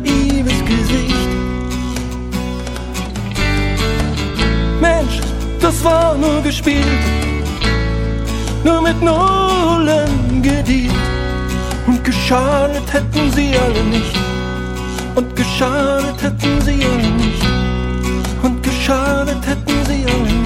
naives Gesicht. Mensch, das war nur gespielt, nur mit Nullen gedealt. Und geschadet hätten sie alle nicht. Und geschadet hätten sie alle nicht. Und geschadet hätten sie alle nicht.